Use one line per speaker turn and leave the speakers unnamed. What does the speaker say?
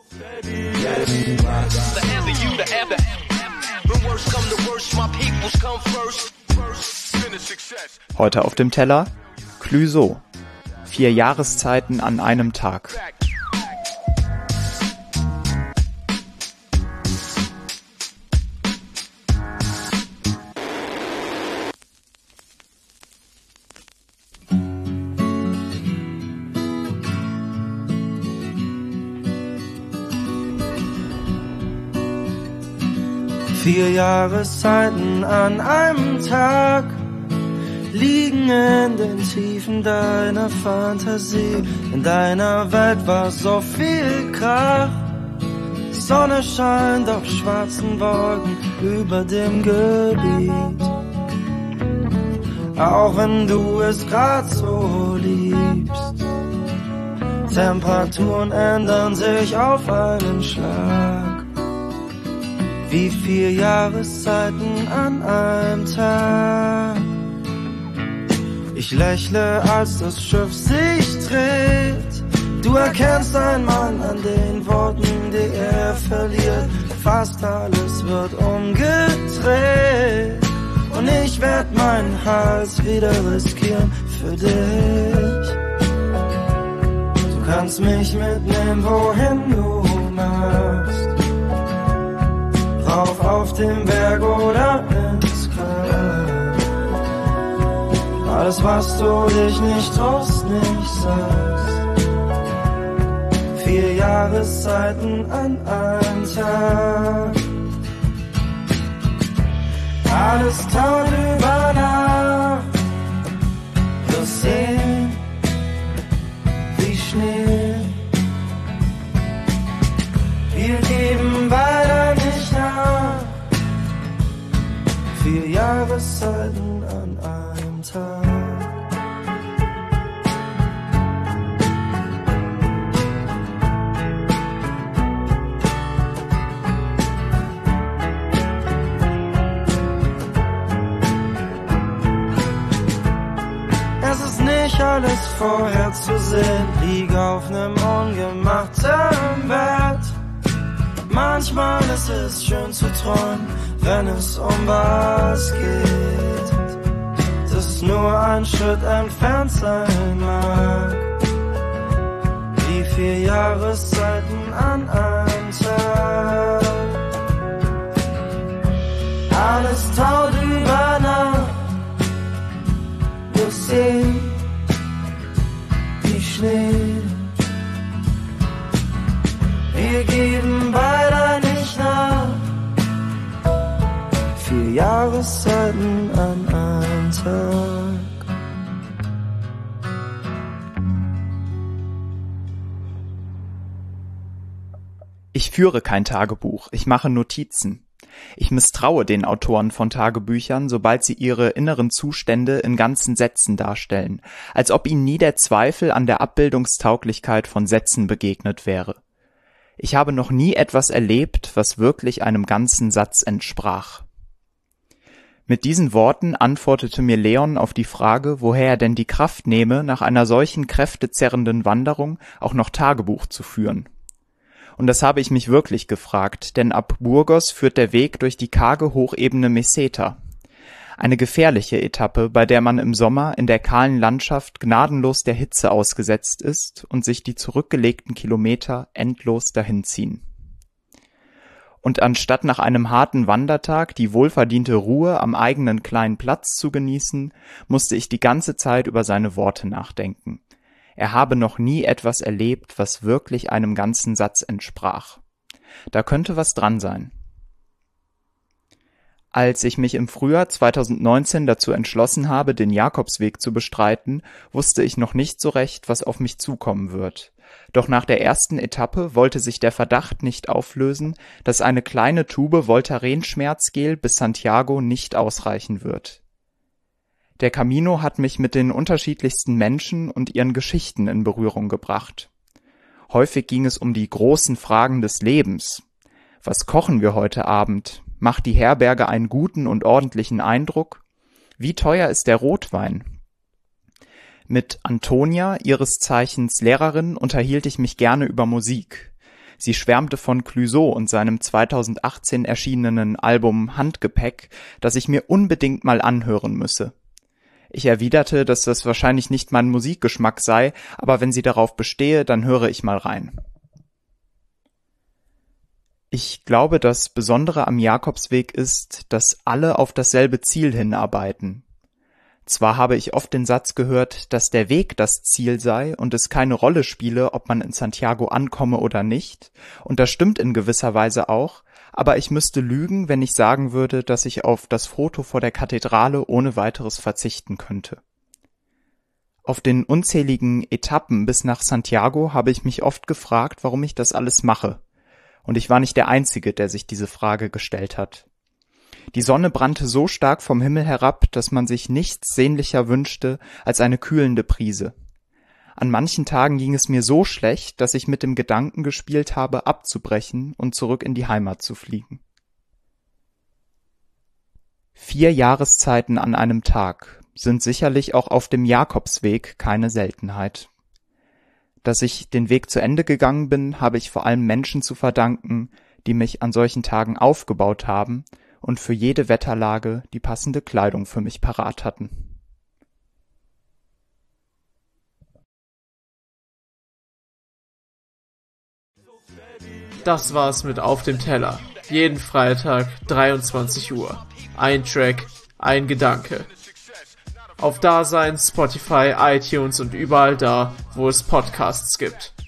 Heute auf dem Teller Clouseau. 4 Jahreszeiten an einem Tag.
Vier Jahreszeiten an einem Tag liegen in den Tiefen deiner Fantasie. In deiner Welt war so viel Krach. Sonne scheint auf schwarzen Wolken über dem Gebiet. Auch wenn du es grad so liebst. Temperaturen ändern sich auf einen Schlag. Wie 4 Jahreszeiten an einem Tag. Ich lächle, als das Schiff sich dreht. Du erkennst einen Mann an den Worten, die er verliert. Fast alles wird umgedreht. Und ich werd meinen Hals wieder riskieren für dich. Du kannst mich mitnehmen, wohin du magst. Rauf auf den Berg oder ins Grab. Alles, was du dich nicht traust, nicht sagst. 4 Jahreszeiten an einem Tag. Alles taut über Nacht. Wirst sehen wie Schnee. Wir geben weiter nicht nach. 4 Jahreszeiten an einem Tag. Es ist nicht alles vorherzusehen. Lieg auf nem ungemachten Bett. Manchmal ist es schön zu träumen, wenn es um was geht, das nur ein Schritt entfernt sein mag. Wie 4 Jahreszeiten an einem Tag. Alles taut über Nacht. Wirst sehen wie Schnee. Wir geben beide nicht nach. 4 Jahreszeiten an einem Tag.
Ich führe kein Tagebuch, ich mache Notizen. Ich misstraue den Autoren von Tagebüchern, sobald sie ihre inneren Zustände in ganzen Sätzen darstellen, als ob ihnen nie der Zweifel an der Abbildungstauglichkeit von Sätzen begegnet wäre. Ich habe noch nie etwas erlebt, was wirklich einem ganzen Satz entsprach. Mit diesen Worten antwortete mir Leon auf die Frage, woher er denn die Kraft nehme, nach einer solchen kräftezerrenden Wanderung auch noch Tagebuch zu führen. Und das habe ich mich wirklich gefragt, denn ab Burgos führt der Weg durch die karge Hochebene Meseta. Eine gefährliche Etappe, bei der man im Sommer in der kahlen Landschaft gnadenlos der Hitze ausgesetzt ist und sich die zurückgelegten Kilometer endlos dahinziehen. Und anstatt nach einem harten Wandertag die wohlverdiente Ruhe am eigenen kleinen Platz zu genießen, musste ich die ganze Zeit über seine Worte nachdenken. Er habe noch nie etwas erlebt, was wirklich einem ganzen Satz entsprach. Da könnte was dran sein. Als ich mich im Frühjahr 2019 dazu entschlossen habe, den Jakobsweg zu bestreiten, wusste ich noch nicht so recht, was auf mich zukommen wird. Doch nach der ersten Etappe wollte sich der Verdacht nicht auflösen, dass eine kleine Tube Voltaren-Schmerzgel bis Santiago nicht ausreichen wird. Der Camino hat mich mit den unterschiedlichsten Menschen und ihren Geschichten in Berührung gebracht. Häufig ging es um die großen Fragen des Lebens. Was kochen wir heute Abend? Macht die Herberge einen guten und ordentlichen Eindruck? Wie teuer ist der Rotwein? Mit Antonia, ihres Zeichens Lehrerin, unterhielt ich mich gerne über Musik. Sie schwärmte von Clouseau und seinem 2018 erschienenen Album Handgepäck, das ich mir unbedingt mal anhören müsse. Ich erwiderte, dass das wahrscheinlich nicht mein Musikgeschmack sei, aber wenn sie darauf bestehe, dann höre ich mal rein. Ich glaube, das Besondere am Jakobsweg ist, dass alle auf dasselbe Ziel hinarbeiten. Zwar habe ich oft den Satz gehört, dass der Weg das Ziel sei und es keine Rolle spiele, ob man in Santiago ankomme oder nicht, und das stimmt in gewisser Weise auch, aber ich müsste lügen, wenn ich sagen würde, dass ich auf das Foto vor der Kathedrale ohne weiteres verzichten könnte. Auf den unzähligen Etappen bis nach Santiago habe ich mich oft gefragt, warum ich das alles mache. Und ich war nicht der Einzige, der sich diese Frage gestellt hat. Die Sonne brannte so stark vom Himmel herab, dass man sich nichts sehnlicher wünschte als eine kühlende Brise. An manchen Tagen ging es mir so schlecht, dass ich mit dem Gedanken gespielt habe, abzubrechen und zurück in die Heimat zu fliegen. 4 Jahreszeiten an einem Tag sind sicherlich auch auf dem Jakobsweg keine Seltenheit. Dass ich den Weg zu Ende gegangen bin, habe ich vor allem Menschen zu verdanken, die mich an solchen Tagen aufgebaut haben und für jede Wetterlage die passende Kleidung für mich parat hatten.
Das war's mit Auf dem Teller. Jeden Freitag, 23 Uhr. Ein Track, ein Gedanke. Auf Dasein, Spotify, iTunes und überall da, wo es Podcasts gibt.